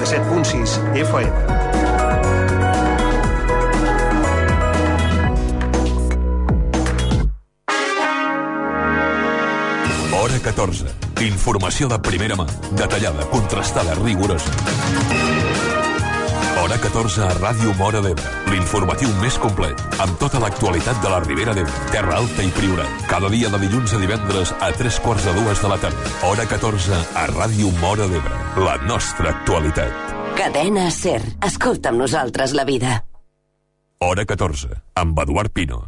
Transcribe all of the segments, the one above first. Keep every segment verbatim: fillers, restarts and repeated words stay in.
noranta-set punt sis F M. Hora catorze. Informació de primera mà, detallada, contrastada, rigorosa. Hora catorze a Ràdio Móra d'Ebre. L'informatiu més complet, amb tota l'actualitat de la Ribera d'Ebre, Terra Alta i Priorat. Cada dia de dilluns a divendres a tres quarts de dues de la tarda. Hora catorze a Ràdio Móra d'Ebre. La nostra actualitat. Cadena SER. Escolta amb nosaltres la vida. Hora catorze, amb Eduard Pino.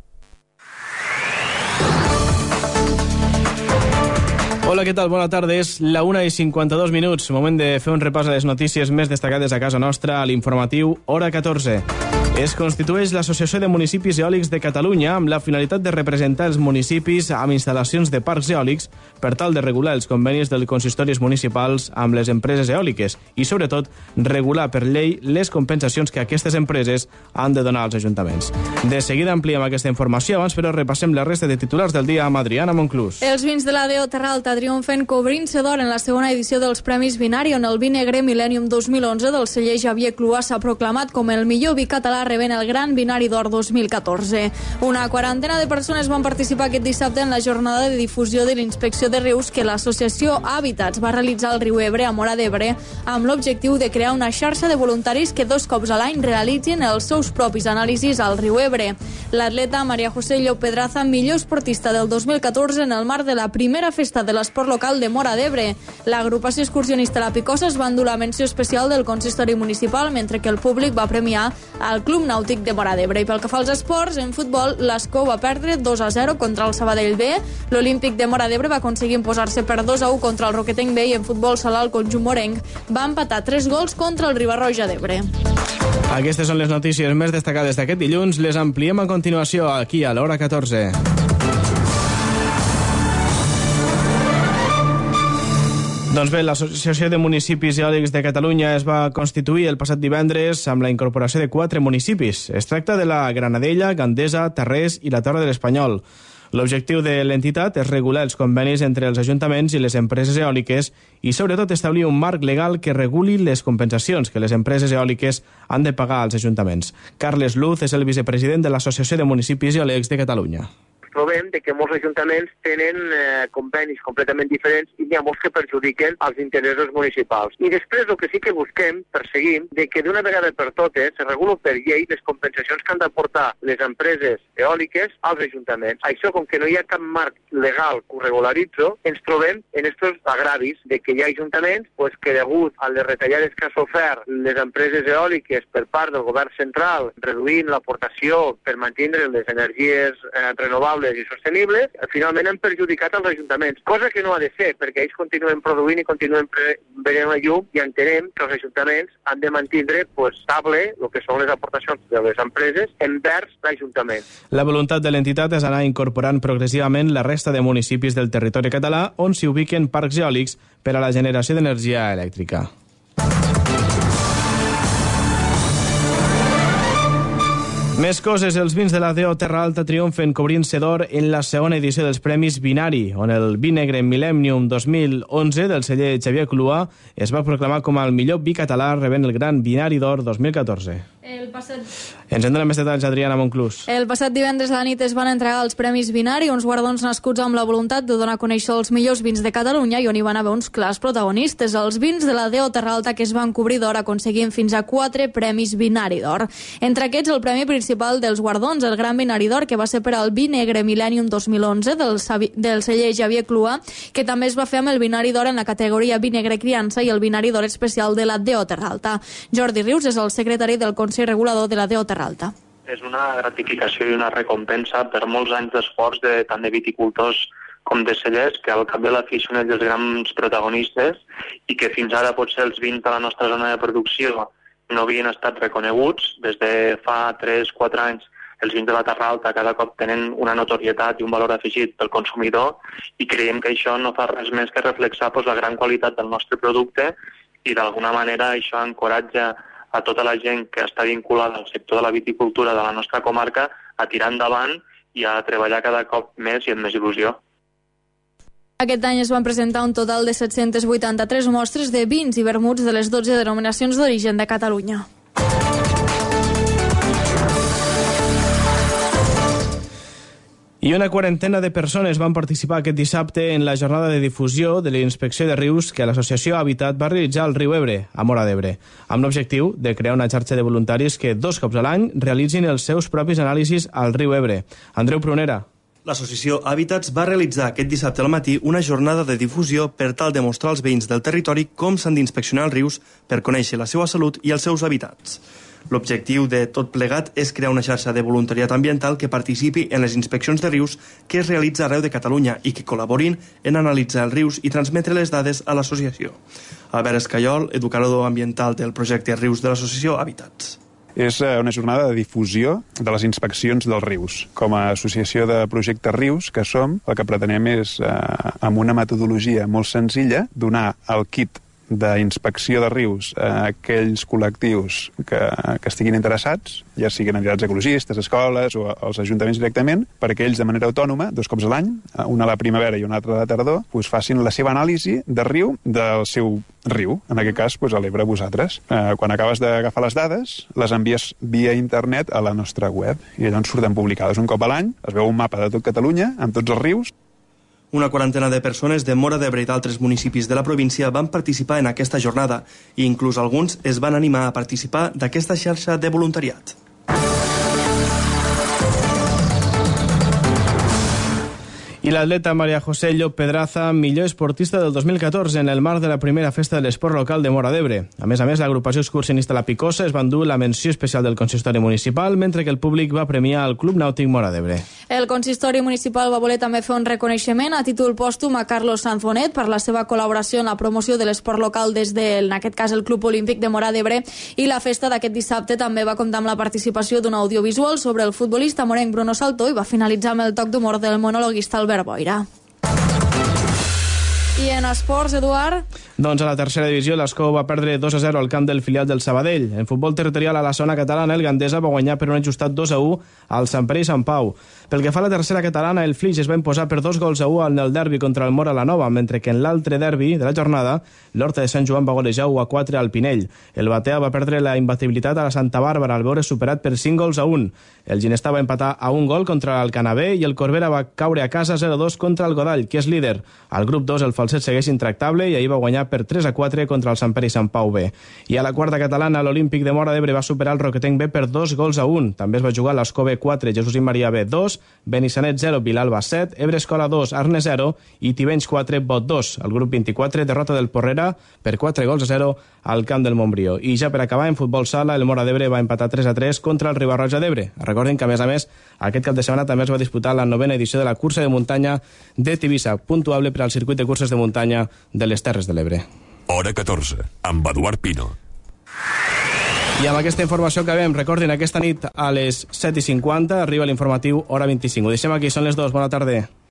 Hola, què tal? Bona tarda. És la una i cinquanta-dos minuts. Moment de fer un repàs a les notícies més destacades a casa nostra a l'informatiu Hora catorze. Es constitueix l'Associació de Municipis Eòlics de Catalunya amb la finalitat de representar els municipis amb instal·lacions de parcs eòlics per tal de regular els convenis dels consistoris municipals amb les empreses eòliques i, sobretot, regular per llei les compensacions que aquestes empreses han de donar als ajuntaments. De seguida ampliem aquesta informació, abans però repassem la resta de titulars del dia amb Adriana Monclús. Els vins de la D O Terra Alta triomfen cobrint-se d'or en la segona edició dels Premis Binari, on el vi negre Millennium dos mil onze del celler Xavier Cluà s'ha proclamat com el millor vi català rebent el Gran Binari d'Or dos mil catorze. Una quarantena de persones van participar aquest dissabte en la jornada de difusió de l'inspecció de rius que l'associació Hàbitats va realitzar al riu Ebre a Móra d'Ebre amb l'objectiu de crear una xarxa de voluntaris que dos cops a l'any realitzin els seus propis anàlisis al riu Ebre. L'atleta Maria José Llop Pedraza, millor esportista del dos mil catorze en el marc de la primera festa de l'esport local de Móra d'Ebre. L'agrupació excursionista La Picosa es va endur la menció especial del consistori municipal, mentre que el públic va premiar al Club Nàutic de Móra d'Ebre. I pel que fa als esports, en futbol, l'Escó va perdre dos a zero contra el Sabadell B, l'Olímpic de Móra d'Ebre va aconseguir imposar-se per dos a u contra el Roquetenc B i en futbol sala el conjunt morenc va empatar tres gols contra el Riba-roja d'Ebre. Aquestes són les notícies més destacades d'aquest dilluns. Les ampliem a continuació aquí a l'Hora catorze. Doncs bé, l'Associació de Municipis Eòlics de Catalunya es va constituir el passat divendres amb la incorporació de quatre municipis. Es tracta de la Granadella, Gandesa, Tarrés i la Torre de l'Espanyol. L'objectiu de l'entitat és regular els convenis entre els ajuntaments i les empreses eòliques i, sobretot, establir un marc legal que reguli les compensacions que les empreses eòliques han de pagar als ajuntaments. Carles Luz és el vicepresident de l'Associació de Municipis Eòlics de Catalunya. Trobem que molts ajuntaments tenen eh, convenis completament diferents i n'hi ha molts que perjudiquen els interessos municipals. I després el que sí que busquem, perseguim, de que d'una vegada per totes se regulen per llei les compensacions que han d'aportar les empreses eòliques als ajuntaments. Això, com que no hi ha cap marc legal que ho regularitzi, ens trobem en estos agravis de que hi ha ajuntaments pues, que degut a les retallades que ha sofert les empreses eòliques per part del govern central, reduint l'aportació per mantenir les energies eh, renovables i sostenibles, finalment han perjudicat els ajuntaments, cosa que no ha de ser, perquè ells continuen produint i continuen venent la llum i entenem que els ajuntaments han de mantenir pues, estable el que són les aportacions de les empreses envers l'Ajuntament. La voluntat de l'entitat és anar incorporant progressivament la resta de municipis del territori català on s'hi ubiquen parcs eòlics per a la generació d'energia elèctrica. Més coses, els vins de la D O Terra Alta triomfen cobrint-se d'or en la segona edició dels Premis Binari, on el vi negre Millennium dos mil onze del celler Xavier Cluà es va proclamar com el millor vi català rebent el Gran Binari d'Or dos mil catorze. El passat... Ens en dona més detalls, Adriana Monclús. El passat divendres a la nit es van entregar els Premis Binari, uns guardons nascuts amb la voluntat de donar a conèixer els millors vins de Catalunya i on hi van haver uns clars protagonistes. Els vins de la D O Terra Alta que es van cobrir d'or aconseguint fins a quatre Premis Binari d'Or. Entre aquests, el premi principal dels guardons, el Gran Binari d'Or, que va ser per al vi negre Millennium dos mil onze del, del celler Xavier Cluà, que també es va fer amb el Binari d'Or en la categoria vi negre criança i el Binari d'Or especial de la D O Terra Alta. Jordi Rius és el secretari del Consell Regulador de la D O Terra Alta. És una gratificació i una recompensa per molts anys d'esforç de, tant de viticultors com de cellers, que al cap de la fi són els grans protagonistes i que fins ara potser els vins de la nostra zona de producció no havien estat reconeguts. Des de fa tres o quatre anys els vins de la Terra Alta cada cop tenen una notorietat i un valor afegit pel consumidor i creiem que això no fa res més que reflexar pues, la gran qualitat del nostre producte i d'alguna manera això encoratja a tota la gent que està vinculada al sector de la viticultura de la nostra comarca a tirar endavant i a treballar cada cop més i amb més il·lusió. Aquest any es van presentar un total de set-centes vuitanta-tres mostres de vins i vermuts de les dotze denominacions d'origen de Catalunya. I una quarantena de persones van participar aquest dissabte en la jornada de difusió de la inspecció de rius que l'Associació Hàbitat va realitzar al riu Ebre, a Móra d'Ebre, amb l'objectiu de crear una xarxa de voluntaris que dos cops a l'any realitzin els seus propis anàlisis al riu Ebre. Andreu Prunera. L'Associació Hàbitats va realitzar aquest dissabte al matí una jornada de difusió per tal de mostrar als veïns del territori com s'han d'inspeccionar els rius per conèixer la seva salut i els seus hàbitats. L'objectiu de tot plegat és crear una xarxa de voluntariat ambiental que participi en les inspeccions de rius que es realitza arreu de Catalunya i que col·laborin en analitzar els rius i transmetre les dades a l'associació. Albert Escayol, educador ambiental del projecte Rius de l'Associació Hàbitats. És una jornada de difusió de les inspeccions dels rius. Com a associació de projectes Rius que som, el que pretenem és, eh, amb una metodologia molt senzilla, donar el kit d'inspecció de rius a aquells col·lectius que, que estiguin interessats, ja siguin entitats ecologistes, escoles o els ajuntaments directament, perquè ells de manera autònoma, dos cops a l'any, una a la primavera i una altra a la tardor, doncs facin la seva anàlisi de riu del seu riu, en aquest cas doncs, a l'Ebre vosaltres. Eh, quan acabes d'agafar les dades, les envies via internet a la nostra web i llavors surten publicades un cop a l'any, es veu un mapa de tot Catalunya amb tots els rius. Una quarantena de persones de Móra d'Ebre i d'altres municipis de la província van participar en aquesta jornada i inclús alguns es van animar a participar d'aquesta xarxa de voluntariat. I l'atleta María José Llop Pedraza, millor esportista del dos mil catorze en el marc de la primera festa de l'esport local de Móra d'Ebre. A més a més, l'agrupació excursionista La Picosa es va endur la menció especial del consistori municipal, mentre que el públic va premiar el Club Nàutic Móra d'Ebre. El consistori municipal va voler també fer un reconeixement a títol pòstum a Carlos Sanz Bonet per la seva col·laboració en la promoció de l'esport local des de, en aquest cas, el Club Olímpic de Móra d'Ebre, i la festa d'aquest dissabte també va comptar amb la participació d'un audiovisual sobre el futbolista morenc Bruno Saltó i va finalitzar amb el toc d'humor del monologuista Albert Boira. I en esports, Eduard? Doncs a la tercera divisió l'Escó va perdre dos a zero al camp del filial del Sabadell. En futbol territorial a la zona catalana, el Gandesa va guanyar per un ajustat dos a u al Sant Pere i Sant Pau. Pel que fa a la tercera catalana, el Flix es va imposar per dos gols a u en el derbi contra el Móra la Nova, mentre que en l'altre derbi de la jornada, l'Horta de Sant Joan va golejar u a quatre al Pinell. El Batea va perdre la imbatibilitat a la Santa Bàrbara al veure superat per cinc gols a un. El Ginestà va empatar a un gol contra el Canabé i el Corbera va caure a casa zero a dos contra el Godall, que és líder. Al grup dos el Falset segueix intractable i ahir va guanyar per tres a quatre contra el Sant Pere i Sant Pau B. I a la quarta catalana, l'Olímpic de Móra d'Ebre va superar el Roquetenc B per dos gols a un. També es va jugar l'Escó B quatre, Jesús i Maria B dos, Benissanet zero, Vilalba set, Ebre Escola dos, Arne zero i Tivenys quatre, Bot dos. El grup vint-i-quatre, derrota del Porrera per quatre gols a zero al camp del Montbrió. I ja per acabar, en futbol sala, el Móra d'Ebre va empatar tres a tres contra el Ribarroja d'Ebre. Recordin que, a més a més, aquest cap de setmana també es va disputar la novena edició de la cursa de muntanya de Tivissa, puntuable per al circuit de curses de muntanya de les Terres de l'Ebre. Hora catorze, amb Eduard Pino. I amb aquesta informació acabem. Recordin, aquesta nit a les set i cinquanta arriba l'informatiu Hora vint-i-cinc. Ho deixem aquí, són les dues. Bona tarda.